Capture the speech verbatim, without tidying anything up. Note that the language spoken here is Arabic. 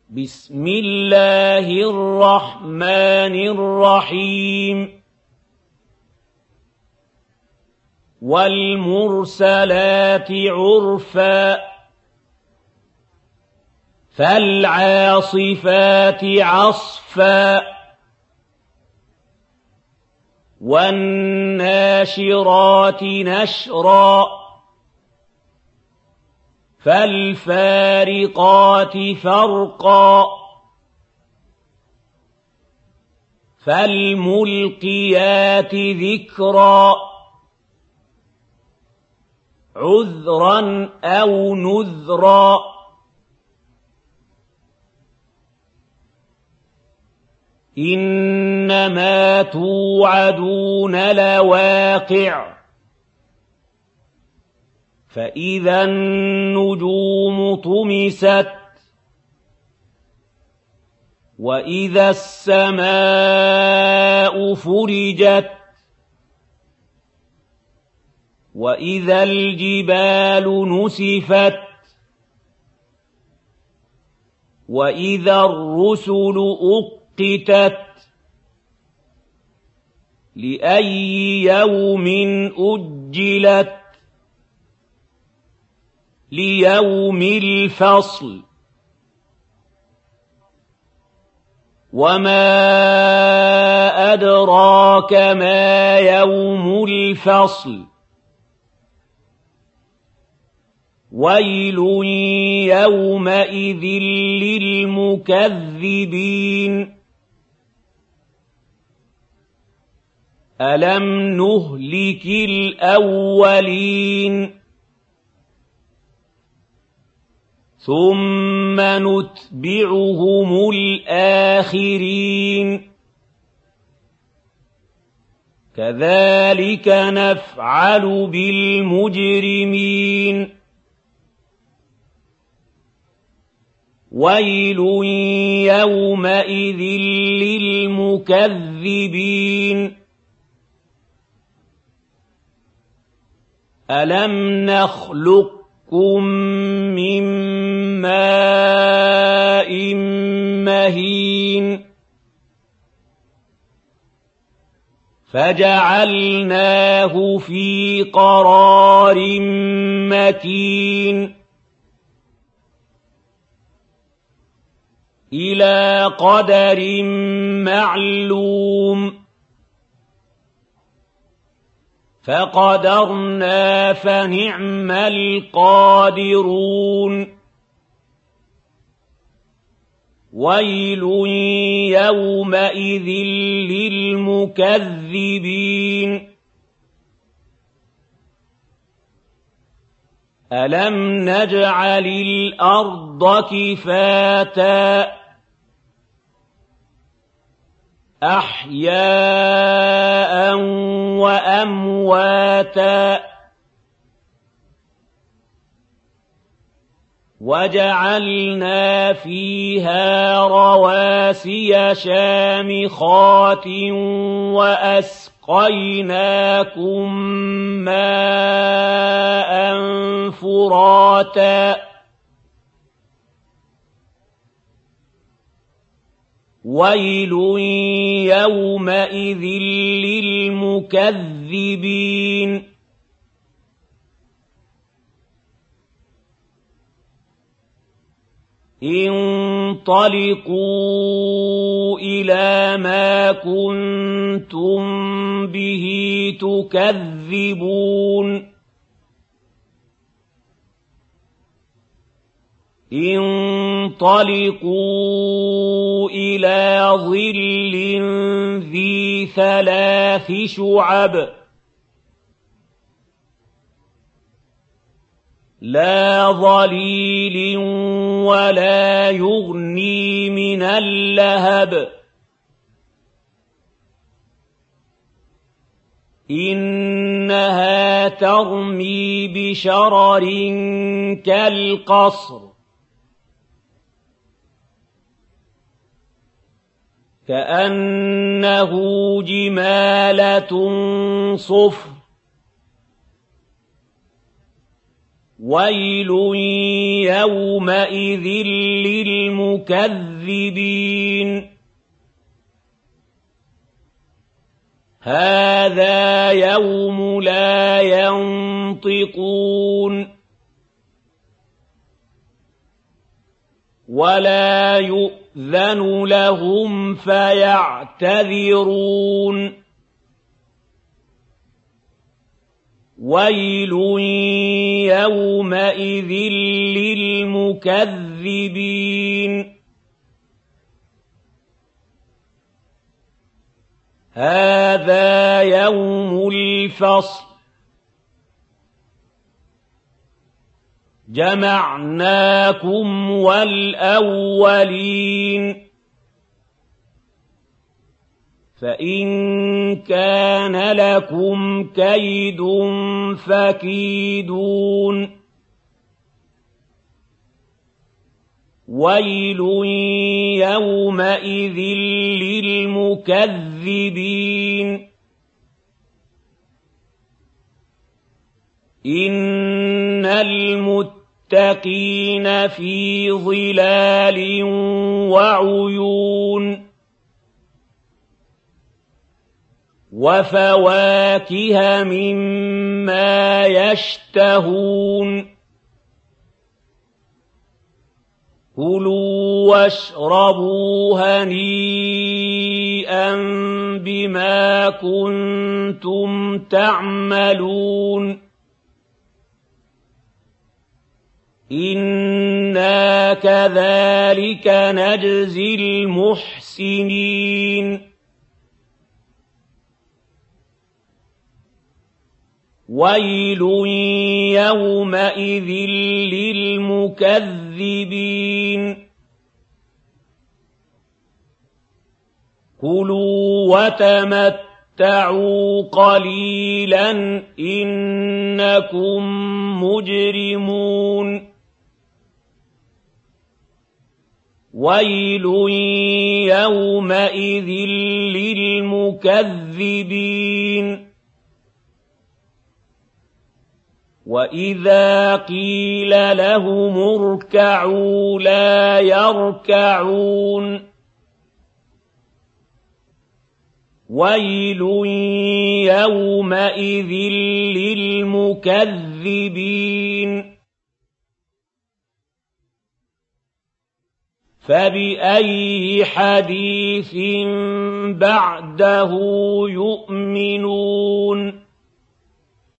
بسم الله الرحمن الرحيم والمرسلات عرفا فالعاصفات عصفا والناشرات نشرا فالفارقات فرقا فالملقيات ذكرا عذرا أو نذرا إنما توعدون لواقع فإذا النجوم طمست وإذا السماء فرجت وإذا الجبال نسفت وإذا الرسل أقتت لأي يوم أجلت ليوم الفصل وما أدراك ما يوم الفصل ويل يومئذ للمكذبين ألم نهلك الأولين ثم نتبعهم الآخرين كذلك نفعل بالمجرمين ويل يومئذ للمكذبين ألم نخلقكم من ماء مهين فجعلناه في قرار مكين إلى قدر معلوم فقدرنا فنعم القادرون ويل يومئذ للمكذبين ألم نجعل الأرض كفاتا أحياء وأمواتا وجعلنا فيها رواسي شامخات وأسقيناكم ماء فراتا ويل يومئذ للمكذبين انطلقوا إلى ما كنتم به تكذبون انطلقوا إلى ظل ذي ثلاث شعب لا ظليل ولا يغني من اللهب إنها ترمي بشرر كالقصر كأنه جمالة صفر ويل يومئذ للمكذبين هذا يوم لا ينطقون ولا يؤذن لهم فيعتذرون ويل يومئذ للمكذبين هذا يوم الفصل جمعناكم والأولين فإن كان لكم كيد فكيدون ويل يومئذ للمكذبين إن المتقين في ظلال وعيون وفواكه مما يشتهون كلوا واشربوا هنيئا بما كنتم تعملون إنا كذلك نجزي المحسنين ويل يومئذ للمكذبين كلوا وتمتعوا قليلا إنكم مجرمون ويل يومئذ للمكذبين وإذا قيل لهم اركعوا لا يركعون ويل يومئذ للمكذبين فبأي حديث بعده يؤمنون